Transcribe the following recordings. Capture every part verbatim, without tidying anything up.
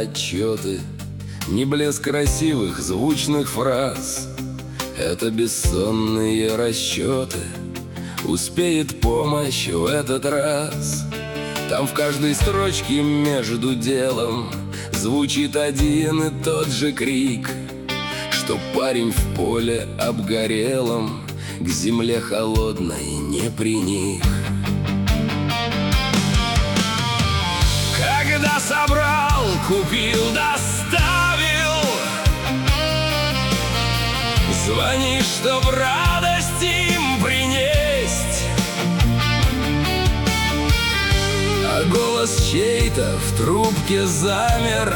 отчеты, не блеск красивых звучных фраз. Это бессонные расчеты. Успеет помощь в этот раз. Там в каждой строчке между делом звучит один и тот же крик, что парень в поле обгорелом к земле холодной не приник. Когда собрал, купил, доставил, звони, чтоб радость им принесть. А голос чей-то в трубке замер.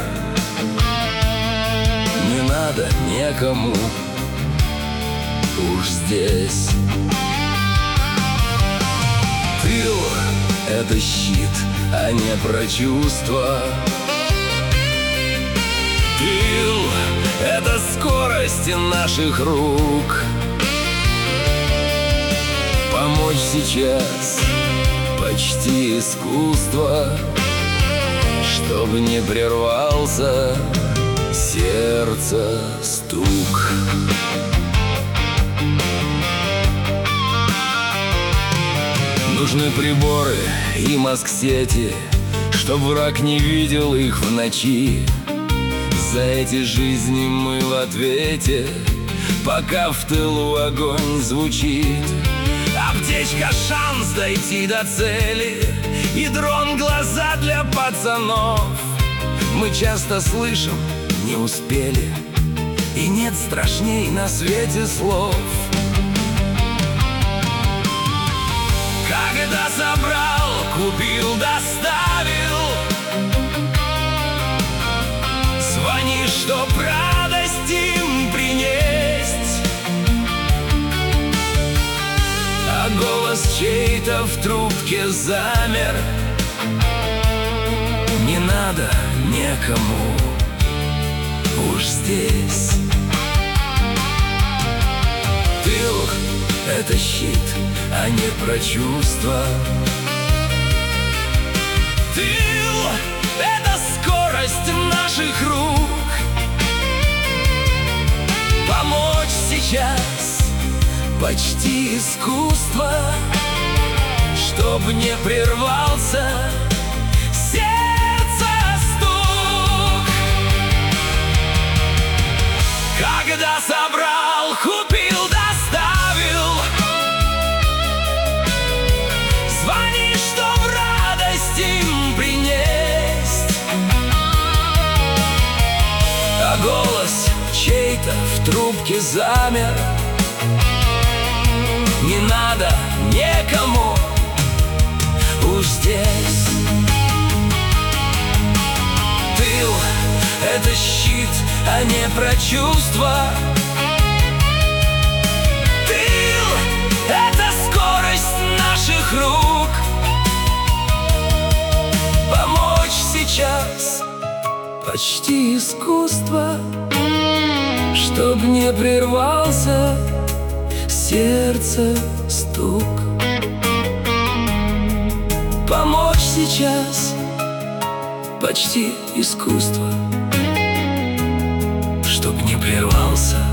Не надо никому уж здесь. Тыл — это щит, а не про чувства. Тыл — это скорость наших рук. Помочь сейчас почти искусство, чтоб не прервался сердца стук. Нужны приборы и мозг-сети, чтоб враг не видел их в ночи. За эти жизни мы в ответе, пока в тылу огонь звучит. Аптечка — шанс дойти до цели, и дрон — глаза для пацанов. Мы часто слышим: не успели, и нет страшней на свете слов. Когда собрал, купил, доставил, звони, чтоб радость им принесть. А голос чей-то в трубке замер. Не надо никому уж здесь. Тыл — это щит, а не про чувства. Тыл — это скорость наших рук. Помочь сейчас почти искусство, чтоб не прервался сердца стук. Когда собрал, купил, доставил, звони, чтоб радость им принесть. А голос чей-то в трубке замер. Не надо никому уж здесь. Тыл — это щит, а не про чувства. Тыл — это скорость наших рук. Помочь сейчас почти искусство, чтоб не прервался сердце стук. Помочь сейчас почти искусство, чтоб не прервался